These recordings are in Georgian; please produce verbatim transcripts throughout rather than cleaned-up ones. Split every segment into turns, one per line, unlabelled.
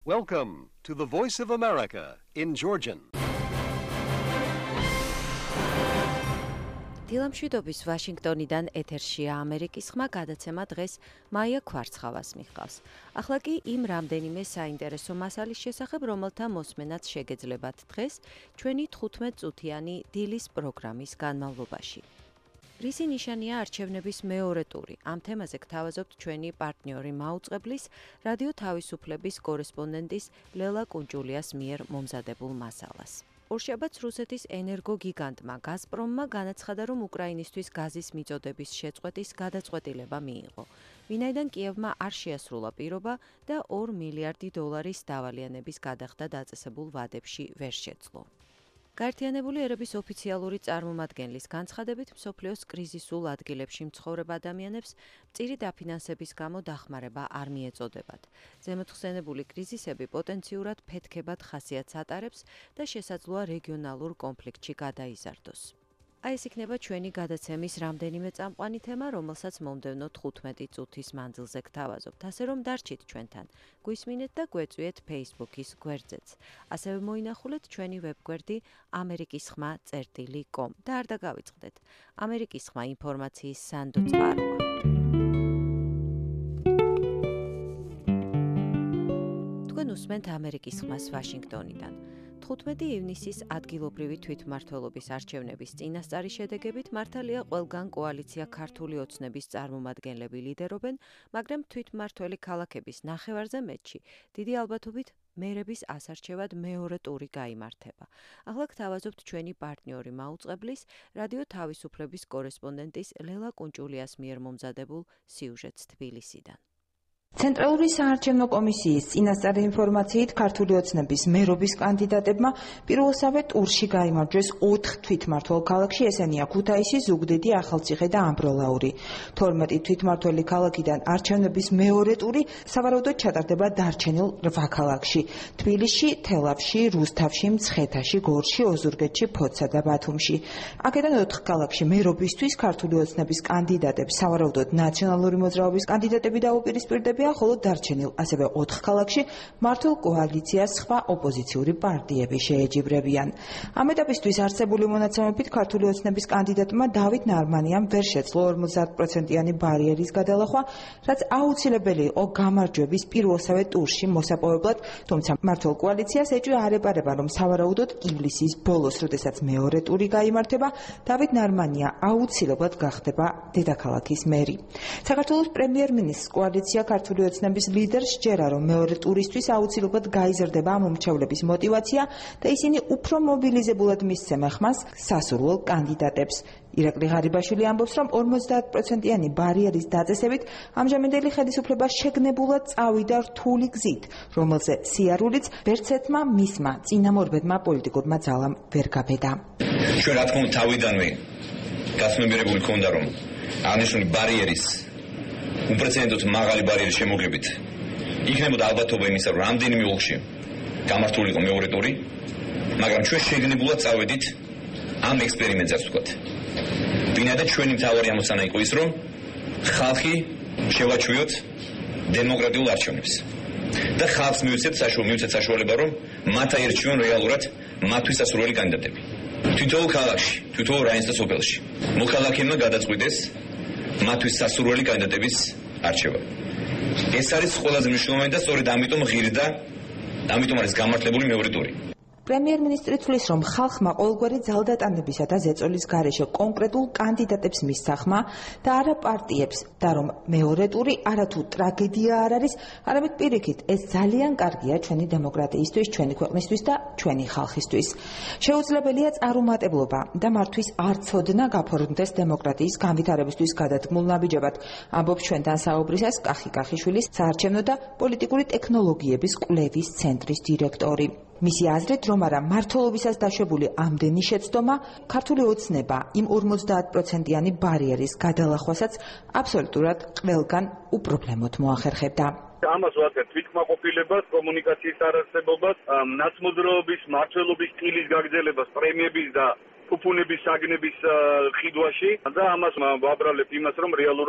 Welcome to the Voice of America in Georgian.
დილამშვიდობის ვაშინგტონიდან ეთერშია ამერიკის ხმა გადაცემა დღეს მაია ქვარცხავას მიჰყავს. ახლა კი იმ რამდენიმე საინტერესო მასალის შესახებ, რომელთა მოსმენაც შეგეძლებათ დღეს ჩვენი თხუთმეტ წუთიანი დილის პროგრამის განმავლობაში. რისი ნიშანია არჩევნების მეორე ტური? ამ თემაზე გთავაზობთ ჩვენი პარტნიორი მაუწყებლის რადიო თავისუფლების კორესპონდენტის ლელა კუნჭულიას მიერ მომზადებულ მასალას. ორშაბათს რუსეთის ენერგოგიგანტმა გაზპრომმა განაცხადა, რომ უკრაინისთვის გაზის მიწოდების შეწყვეტის გადაწყვეტილება მიიღო. ვინაიდან კიევმა არ შეასრულა პირობა და ორ მილიარდი დოლარის დავალიანების გადახდა დაწესებულ ვადებში ვერ შეძლო. გაერთიანებული ერების ოფიციალური წარმომადგენლის განცხადებით, მსოფლიოს კრიზისულ ადგილებში მცხოვრებ ადამიანებს მწირი დაფინანსების გამო დახმარება არ მიეწოდებათ. ზემოთხსენებული კრიზისები პოტენციურად ფეთქებად ხასიათს ატარებს და შესაძლოა რეგიონალურ კონფლიქტში გადაიზარდოს. აი ეს იქნება ჩვენი გადაცემის რამდენიმე წამყვანი თემა, რომელსაც მომდევნო თხუთმეტი წუთის მანძილზე გთავაზობთ, ასე რომ დარჩით ჩვენთან. გვისმინეთ და გვეწვიეთ Facebook-ის გვერდზეც. ასევე მოინახულეთ ჩვენი ვებგვერდი ამერიკის ხმა წერტილი კომ და არ დაგავიწყდეთ. ამერიკის ხმა ინფორმაციის სანდო წყაროა. თქვენ უსმენთ ამერიკის ხმას ვაშინგტონიდან. თხუთმეტი ივნისის ადგილობრივი თვითმმართველობის არჩევნების წინასწარი შედეგებით მართალია ყველგან კოალიცია ქართული ოცნების წარმომადგენლები ლიდერობენ, მაგრამ თვითმმართველი ქალაქების ნახევარზე მეტში დიდი ალბათობით მერების ასარჩევად მეორე ტური გაიმართება. ახლა გთავაზობთ ჩვენი პარტნიორი მაუწყებლის რადიო თავისუფლების კორესპონდენტის ლელა კუნჭულიას მიერ მომზადებულ სიუჟეტს თბილისიდან.
ცენტრალური საარჩევნო კომისიის წინასწარი ინფორმაციით ქართული ოცნების მერობის კანდიდატებმა პირველსავე ტურში გაიმარჯვეს ოთხ თვითმმართველ ქალაქში, ესენია ქუთაისი, ზუგდიდი, ახალციხე და ამბროლაური. თორმეტი თვითმმართველი ქალაქიდან არჩევნების მეორე ტური სავარაუდოდ ჩატარდება დარჩენილ რვა ქალაქში: თბილისში, თელავში, რუსთავში, მცხეთაში, გორში, ოზურგეთში, ფოთსა და ბათუმში. აქედან ოთხ ქალაქში მერობისთვის ქართული ოცნების კანდიდატებს სავარაუდოდ ნაციონალური მოძრაობის კანდიდატები დაუპირისპირდებიან, ხოლო დარჩენილ ასევე ოთხ ქალაქში მართულ კოალიციას სხვა ოპოზიციური პარტიები შეეჯიბრებიან. ამ ეტაპისთვის არსებული მონაცემებით ქართული ოცნების კანდიდატმა დავით ნარმანიამ ვერ შეძლო ორმოცდაათ პროცენტიანი ბარიერის გადალახვა, რაც აუცილებელი იყო გამარჯვების პირველსავე ტურში მოსაპოვებლად, თუმცა მართულ კოალიციას ეჭვი არ ეპარება, რომ სავარაუდოდ ივლისის ბოლოს, როდესაც მეორე ტური გაიმართება, დავით ნარმანია აუცილებლად გახდება დედაქალაქის მერი. საქართველოს პრემიერ-მინისტრს კოალიცია ქართული ოცნების ლიდერს სჯერა, რომ მეორე ტურისთვის აუცილებლად გაიზრდება მომრჩევლების მოტივაცია და ისინი უფრო მობილიზებულად მისცემენ ხმას სასურველ კანდიდატებს. ირაკლი ღარიბაშვილი ამბობს, რომ ორმოცდაათ პროცენტიანი ბარიერის დაწესებით ამჟამინდელი ხელისუფლება შეგნებულად წავიდა რთული გზით, რომელზე სიარულიც ვერცერთმა მისმა წინამორბედმა პოლიტიკურმა ძალამ ვერ გაბედა.
ჩვენ რა თქმა უნდა თავიდანვე გასმებერებული ქონდა, რომ აღნიშნული ბარიერის უპრეცედენტოდ მაღალი ბარიერის შემოღებით იქნებოდა ალბათობა იმისა, რომ რამდენიმე ოლქში გამართულიყო მეორე ტური, მაგრამ ჩვენ შეგნებულად წავედით ამ ექსპერიმენტზეც ვთქვათ. ვინაიდან ჩვენი მთავარი ამოცანა იყო ის, რომ ხალხი შევაჩვიოთ დემოკრატიულ არჩევნებს და ხალხს მივცეთ საშუალება, რომ მათ აერჩიონ რეალურად მათთვის სასურველი კანდიდატები. თითოეულ ქალაქში, თითოეულ რაიონსა და სოფელში მოქალაქეებმა გადაწყვიტეს მათთვის სასურველი კანდიდატების არჩევა. ეს არის ყველაზე მნიშვნელოვანი და სწორედ ამიტომ ღირდა, ამიტომ არის გამართლებული მეორე ტური.
პრემიერ-მინისტრი თვლის, რომ ხალხმა ყოველგვარი ძალდატანებისა და ზეწოლის გარეშე კონკრეტულ კანდიდატებს მისცა ხმა და არა პარტიებს და რომ მეორე ტური არათუ ტრაგედია არ არის, არამედ პირიქით, ეს ძალიან კარგია ჩვენი დემოკრატიისთვის, ჩვენი ქვეყნისთვის და ჩვენი ხალხისთვის. შეუძლებელია წარუმატებლობა და მართვის არ ცოდნა გაფორმდეს დემოკრატიის განვითარებისთვის გადადგმულ ნაბიჯებად, ამბობს ჩვენთან საუბრისას კახი კახიშვილის საარჩევნო და პოლიტიკური ტექნოლოგიების კვლევის ცენტრის დირექტორი. მისი აზრით, რომ არა მართლობისას დაშვებული ამდენი შეცდომა ქართული ოცნება იმ ორმოცდაათ პროცენტიანი ბარიერის გადალახვასაც აბსოლუტურად ყველგან უპრობლემოდ მოახერხებდა.
ამას ვახერხებთ თვითკმაყოფილებას, კომუნიკაციის არარსებობას, ნაცმოძრაობის, მმართველობის სტილის გაგრძელებას, პრემიების და ფუფუნების საგნების ხიდვაში და ამას ვაბრალებ იმას, რომ რეალურად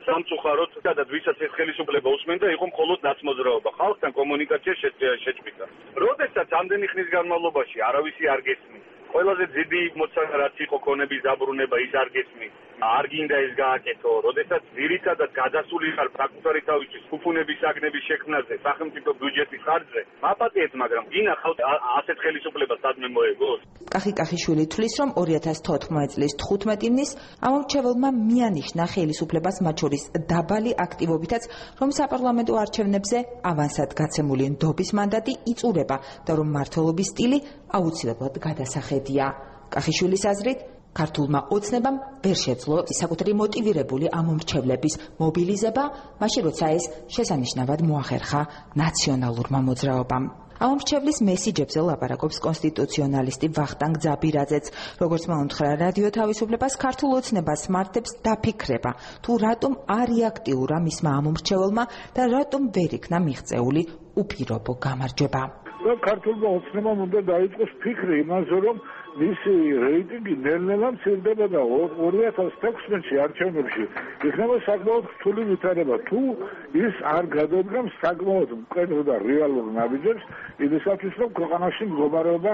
სამწუხაროდ და ვისაც ეს ხელისუფლება უსმენდა, იყო მხოლოდ ნაცმოძრაობა. ხალხთან კომუნიკაცია შეჭმიდა. როდესაც ამდენი ხნის განმავლობაში არავისი არ გესმის, ყველაზე დიდი მოცანა რაც იყო ქონების დაბრუნება ის არ გესმის. არ გინდა ეს გააკეთო, როდესაც ძირითადად გადასული ხარ საკუთარი თავისთვის ფუფუნების საგნების შექმნაზე, სახელმწიფო ბიუჯეტის ხარჯზე, მაპატიეთ, მაგრამ გინა ხალხი ასეთ ხელისუფლებას სადმე მოეგოს.
კახი კახიშვილი თვლის, რომ ორი ათას თოთხმეტი წლის თხუთმეტი ივნის ამომრჩეველმა მიანიშნა ხელისუფლებას მათ შორის დაბალი აქტივობითაც, რომ საპარლამენტო არჩევნებზე ავანსად გაცემული ნდობის მანდატი იწურება და რომ მმართველობის სტილი აუცილებლად გადასახედია. კახიშვილის აზრით, ქართულმა ოცნებამ ვერ შეძლო საკუთარი მოტივირებული ამომრჩევლების მობილიზება, მაშინ როცა ეს შესანიშნავად მოახერხა ნაციონალურმა მოძრაობამ. ამომრჩევლის მესიჯებზე ლაპარაკობს კონსტიტუციონალისტი ვახტანგ ძაბირაძეც, როგორც მოუნთხრა რადიო თავისუფლებას, ქართულ ოცნებას მართებს დაფიქრება, თუ რატომ არ იაქტიურა მისმა ამომრჩეველმა და რატომ ვერ იქნა მიღწეული უპირობო გამარჯვება.
ქართულმა ოცნებამ უნდა დაიწყოს ფიქრი იმაზე, რომ მისი რეიტინგი ნელ-ნელა მცირდება და ორი ათას თექვსმეტში არჩევნებში იქნება საკმაოდ რთული ვითარება. თუ ის არ გადადგამს საკმაოდ მკვეთრ და რეალურ ნაბიჯებს იმისათვის, რომ ქვეყანაში მდგომარეობა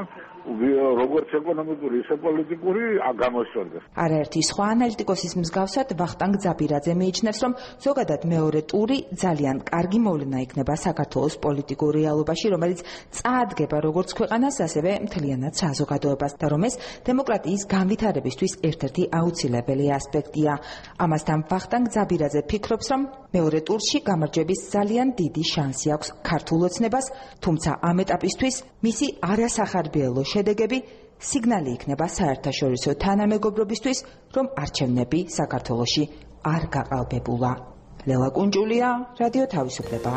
როგორც ეკონომიკური, ისე პოლიტიკური გამოსწორდეს.
არაერთი სხვა ანალიტიკოსის მსგავსად ვახტანგ ძაბირაძე მიიჩნევს, რომ ზოგადად მეორე ტური ძალიან კარგი მოვლენა იქნება საქართველოს პოლიტიკურ რეალობაში, რომელიც წაადგება როგორც ქვეყანას, ასევე მთლიანად საზოგადოებას და რომ ეს დემოკრატიის განვითარებისთვის ერთ-ერთი აუცილებელი ასპექტია. ამასთან ვახტანგ ძაბირაძე ფიქრობს, რომ მეორე ტურში გამარჯვების ძალიან დიდი შანსი აქვს ქართულ ოცნებას, თუმცა ამ ეტაპისთვის მისი არასახარბიელო შედეგები სიგნალი იქნება საერთაშორისო თანამეგობრობისთვის, რომ არჩევნები საქართველოში არ გაყალბებულა. ლელა კუნჯულია, რადიო თავისუფლება.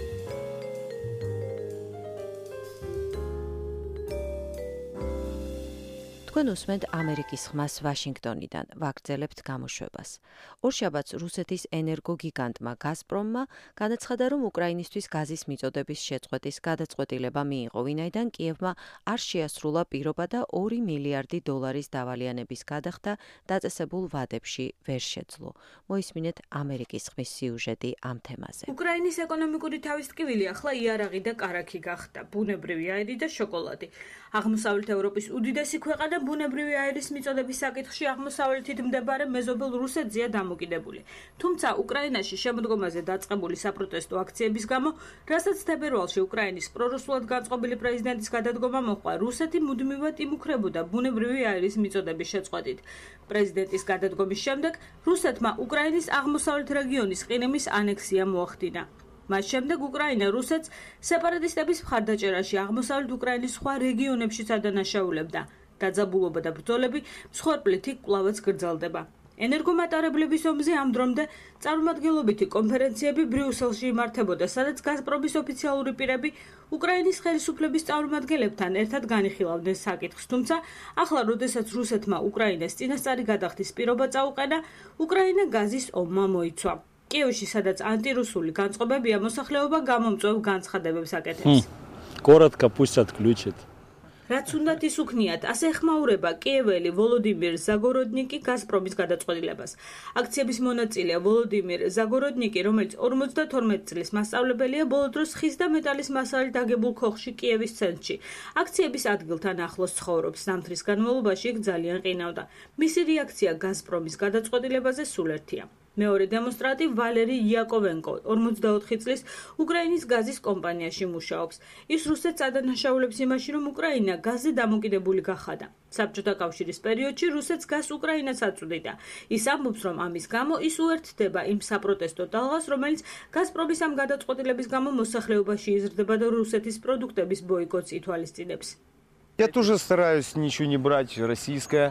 თქვენ უსმენთ ამერიკის ხმას ვაშინგტონიდან, ვაგრძელებთ გამოშვებას. ორშაბათს რუსეთის ენერგოგიგანტმა გაზპრომმა განაცხადა, რომ უკრაინისთვის გაზის მიწოდების შეწყვეტის გადაწყვეტილება მიიღო, ვინაიდან კიევმა არ შეასრულა პირობა და ორი მილიარდი დოლარის დავალიანების გადახდა დაწესებულ ვადებში ვერ შეძლო. მოისმინეთ ამერიკის ხმის სიუჟეტი ამ თემაზე.
უკრაინის ეკონომიკური თავისტკივილი ახლა იარაღი და კარაქი გახდა, ბუნებრივი აირი და შოკოლადი. აღმოსავლეთ ევროპის უდიდესი ქვეყანა ბუნებრივი აირის მიწოდების საკითხში აღმოსავლეთით მდებარე მეზობელ რუსეთზეა დამოკიდებული. თუმცა უკრაინაში შემოდგომაზე დაწყებული საპროტესტო აქციების გამო, რასაც თებერვალში უკრაინის პრორუსულად განწყობილი პრეზიდენტის გადადგომა მოჰყვა, რუსეთი მუდმივად იმუქრებოდა ბუნებრივი აირის მიწოდების შეწყვეტით. პრეზიდენტის გადადგომის შემდეგ რუსეთმა უკრაინის აღმოსავლეთ რეგიონის ყირიმის ანექსია მოახდინა. მას შემდეგ უკრაინა რუსეთს სეპარატისტების მხარდაჭერაში აღმოსავლეთ უკრაინის სხვა რეგიონებშიც ადანაშაულებდა. დაძაბულობა და ბრძოლები მსხვერპლით კვლავაც გრძელდება. ენერგომატარებლების ომზე ამ დრომდე წარმომადგენლობითი კონფერენციები ბრიუსელში იმართებოდა, სადაც გაზპრომის ოფიციალური პირები უკრაინის ხელისუფლების წარმომადგენლებთან ერთად განიხილავდნენ საკითხს. თუმცა, ახლა, როდესაც რუსეთმა უკრაინას წინასწარი გადახდის პირობა წაუყენა, უკრაინა გაზის ომმა მოიცვა. კიევში, სადაც ანტირუსული განწყობებია, მოსახლეობა გამომწვევ განცხადებებს აკეთებს.
Коротко пусть отключат.
რაც უნდათ ის უქნიათ, ასე ეხმაურება კიეველი ვოლოდიმირ ზაგოროდნიკი გაზპრომის გადაწყვეტილებას. აქციების მონაწილეა ვოლოდიმირ ზაგოროდნიკი, რომელიც ორმოცდათორმეტი წლის მასწავლებელია, ბოლო დროს ხის და მეტალის მასალით აგებულ ქოხში კიევის ცენტრში. აქციების ადგილთან ახლოს ცხოვრობს, ზამთრის განმავლობაში იქ ძალიან ყინავდა. მისი რეაქცია გაზპრომის გადაწყვეტილებაზე სულ ერთია. მეორე დემონსტრანტი ვალერი იაკოვენკო, ორმოცდაოთხი წლის უკრაინის გაზის კომპანიაში მუშაობს. ის რუსეთს ადანაშაულებს იმაში, რომ უკრაინა გაზზე დამოკიდებული გახადა. საბჭოთა კავშირის პერიოდში რუსეთს გაზს უკრაინას აწვდიდა. ის ამბობს, რომ ამის გამო ის უერთდება იმ საპროტესტო ტალღას, რომელიც გაზპრომის ამ გადაწყვეტილების გამო მოსახლეობაში იზრდება და რუსეთის პროდუქტების ბოიკოტს ითვალისწინებს.
Я тоже стараюсь ничего не брать российское.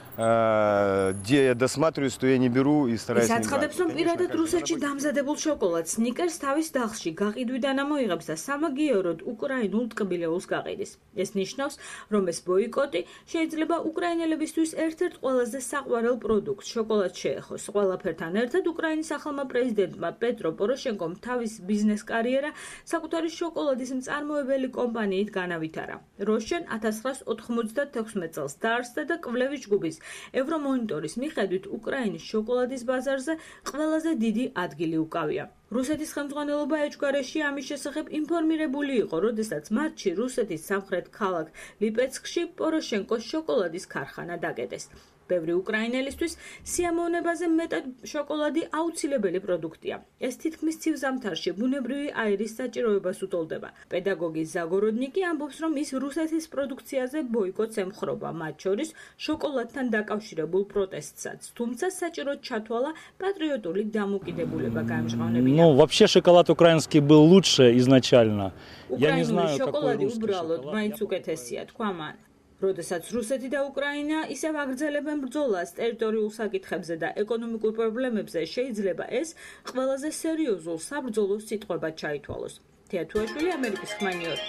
Где я досматриваюсь, то я не беру и стараюсь не брать.
Საცხადებს, რომ პირადად რუსეთში დამზადებულ შოკოლადს სნიკერს თავის დაღში გაყიდვიდან ამოიღებს და სამაგიეროდ უკრაინულ ტკბილეულს გაყიდის. ეს ნიშნავს, რომ ეს ბოიკოტი შეიძლება უკრაინელებისთვის ერთ-ერთ ყველაზე საყვარელ პროდუქტს შოკოლადს შეეხოს. ყველაფერთან ერთად უკრაინის ახალმა პრეზიდენტმა პეტრო პოროშენკომ თავის ბიზნეს კარიერა საკუთარი შოკოლადის მწარმოებელი კომპანიით განავითარა. როშენ ათას ცხრაასი ოთხმოცდათექვსმეტ წელს დაარსდა და კვლევის ჯგუფის ევრომონიტორის მიხედვით, უკრაინის შოკოლადის ბაზარზე ყველაზე დიდი ადგილი უკავია. რუსეთის ხელმძღვანელობა ეჭვგარეშე ამის შესახებ ინფორმირებული იყო, როდესაც მარტში რუსეთის სამხრეთ ქალაქ ლიპეცკში პოროშენკოს შოკოლადის ქარხანა დაკეტეს. ბევრი უკრაინელისთვის სიამოვნებაზე მეტად შოკოლადი აუცილებელი პროდუქტია. ეს თითქმის ცივ ზამთარში ბუნებრივი აირის საჭიროებას უტოლდება. პედაგოგი ზაგოროდნიკი ამბობს, რომ ის რუსეთის პროდუქციაზე ბოიკოტს ემხრობა, მათ შორის შოკოლადთან დაკავშირებულ პროტესტსაც. თუმცა საჭიროდ ჩათვალა პატრიოტული დამოკიდებულება გაემჟღავნებინა.
Ну, вообще шоколад украинский был лучше изначально. Я не знаю, какой
შოკოლადი
русский
უბრალოდ
шоколад.
მაინც უკეთესია, თქვა მან. როდესაც რუსეთი და უკრაინა ისევ აგრძელებენ ბრძოლას ტერიტორიულ საკითხებზე და ეკონომიკურ პრობლემებზე, შეიძლება ეს ყველაზე სერიოზულ საბრძოლო სიტყვებად ჩაითვალოს. თეათუაშვილი, ამერიკის ხმა, ნიუ-იორკ.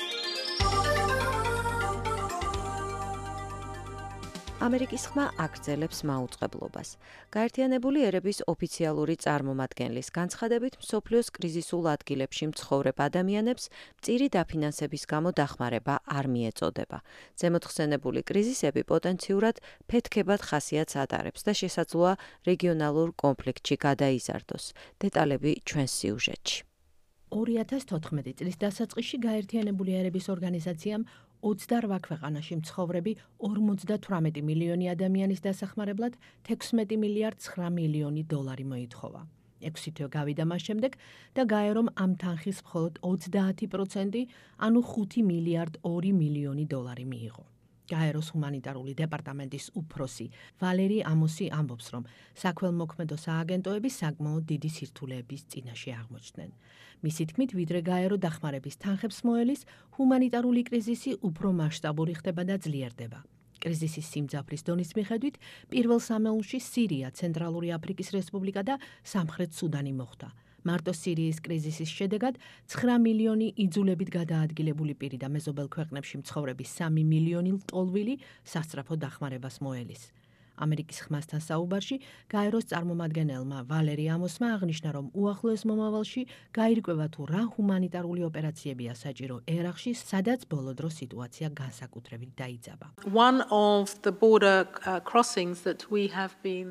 ამერიკის ხმა აგრძელებს მაუწყებლობას. გაერთიანებული ერების ოფიციალური წარმომადგენლის განცხადებით, მსოფლიოს კრიზისულ ადგილებში მცხოვრებ ადამიანებს მწირი დაფინანსების გამო დახმარება არ მიეწოდება. ზემოთხსენებული კრიზისები პოტენციურად ფეთქებად ხასიათს ატარებს და შესაძლოა რეგიონალურ კონფლიქტში გადაიზარდოს. დეტალები ჩვენს სიუჟეტში.
ორი ათას თოთხმეტი წლის დასაწყისში გაერთიანებული ერების ორგანიზაციამ ოცდაორ ქვეყანაში მცხოვრები ორმოცდათვრამეტი მილიონი ადამიანის დასახმარებლად თექვსმეტი მილიარდ ცხრა მილიონი დოლარი მოითხოვა. ექვსი თვე გავიდა მას შემდეგ და გაერო რომ ამ თანხის მხოლოდ ოცდაათი პროცენტი, ანუ ხუთი მილიარდ ორი მილიონი დოლარი მიიღო. გაეროს ჰუმანიტარული დეპარტამენტის უფროსი ვალერი ამოსი ამბობს, რომ საქველმოქმედო სააგენტოები საკმაოდ დიდი სირთულეების წინაშე აღმოჩნდნენ. მისი თქმით, ვიდრე გაერო დახმარების თანხებს მოელის, ჰუმანიტარული კრიზისი უფრო მასშტაბური ხდება და ძლიერდება. კრიზისის სიმძაფრის დონის მიხედვით, პირველ სამეულში სირია, ცენტრალური აფრიკის რესპუბლიკა და სამხრეთ სუდანი მოხვდა. მარტო სირიის კრიზისის შედეგად ცხრა მილიონი იძულებით გადაადგილებული პირი და მეზობელ ქვეყნებში მცხოვრები სამი მილიონი ლტოლვილი სასწრაფო დახმარებას მოელის. ამერიკის ხმასთან საუბარში გაეროს წარმომადგენელმა ვალერი ამოსმა აღნიშნა, რომ უახლოეს მომავალში გაირკვევა თუ რა ჰუმანიტარული ოპერაციებია საჭირო ერაყში, სადაც ბოლო დროს სიტუაცია განსაკუთრებით დაიძაბა.
One of the border uh, crossings that we have been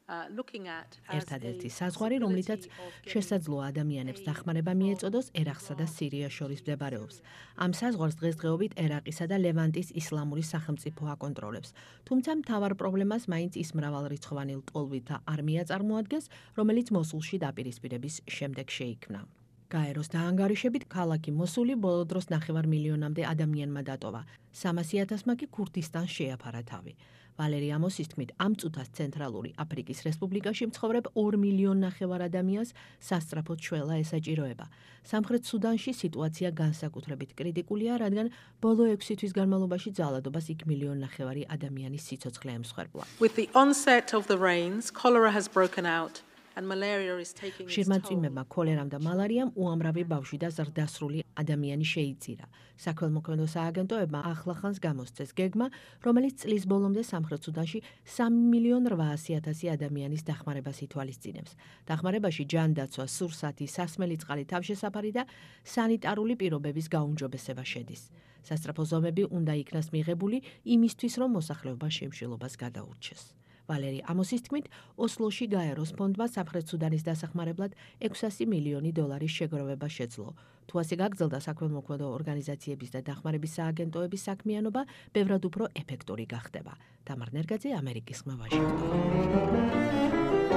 ერთადერთი საზღვარი, რომლითაც შესაძლოა ადამიანებს დახმარება მიეწოდოს, ერაყსა და სირიას შორის მდებარეობს. ამ საზღვარს დღესდღეობით ერაყისა და ლევანტის ისლამური სახელმწიფო აკონტროლებს. თუმცა მთავარ პრობლემას მაინც ის მრავალრიცხოვანი ლტოლვითა არმია წარმოადგენს, რომელიც მოსულში დაპირისპირების შემდეგ შეიქმნა. გაეროს დაანგარიშებით ქალაქი მოსული ბოლო დროს ნახევარ მილიონამდე ადამიანმა დატოვა. სამასი ათასმა კი ქურთისტანს შეაფარა თავი. ვალერი ამოსის თქმით, ამ წუთას ცენტრალური აფრიკის რესპუბლიკაში მცხოვრებ ორ მილიონ ნახევარ ადამიანს სასწრაფოდ შველა ესაჭიროება. სამხრეთ სუდანში სიტუაცია განსაკუთრებით კრიტიკულია, რადგან ბოლო ექვსი თვის განმავლობაში ძალადობას იქ მილიონ ნახევარი ადამიანის სიცოცხლე ემსხვერპლა.
With the onset of the rains, cholera has broken out.
შირმაწვიმებმა, ქოლერამ და მალარიამ უამრავი ბავშვი და ზრდასრული ადამიანი შეიწირა. საქველმოქმედო სააგენტოებმა ახლახანს გამოსცეს გეგმა, რომელიც წლის ბოლომდე სამხრეთ სუდანში სამი მილიონ რვაასი ათასი ადამიანის დახმარებას ითვალისწინებს. დახმარებაში ჯანდაცვა, სურსათი, სასმელი წყალი, თავშესაფარი და სანიტარული პირობების გაუმჯობესება შედის. სასწრაფო ზომები უნდა იქნას მიღებული იმისთვის, რომ მოსახლეობა შემშილობას გადაურჩეს. ვალერი ამოსის თქმით, ოსლოში გაეროს ფონდმა სამხრეთ სუდანის დასახმარებლად ექვსასი მილიონი დოლარის შეგროვება შეძლო. თუ ასე გაგრძელდა საქველმოქმედო ორგანიზაციების და დახმარების სააგენტოების საქმიანობა, ბევრად უფრო ეფექტური გახდება. თამარ ნერგაძე, ამერიკის ხმა, ვაშინგტონი.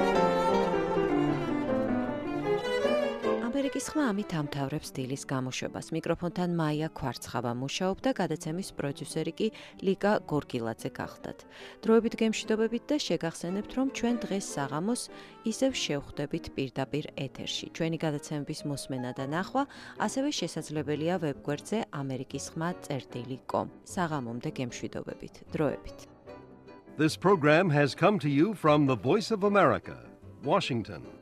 ამერიკის ხმა ამით ამთავრებს დილის გამოშვებას. მიკროფონთან მაია ქვარცხავა მუშაობდა, გადაცემის პროდიუსერი კი ლიკა გორგილაძე გახლდათ. დროებით გემშვიდობებით და შეგახსენებთ, რომ ჩვენ დღეს საღამოს ისევ შევხვდებით პირდაპირ ეთერში. ჩვენი გადაცემების მოსმენა და ნახვა ასევე შესაძლებელია ვებგვერდზე ამერიკის ხმა წერტილი კომ. საღამომდე გემშვიდობებით. დროებით.
This program has come to you from the Voice of America, Washington.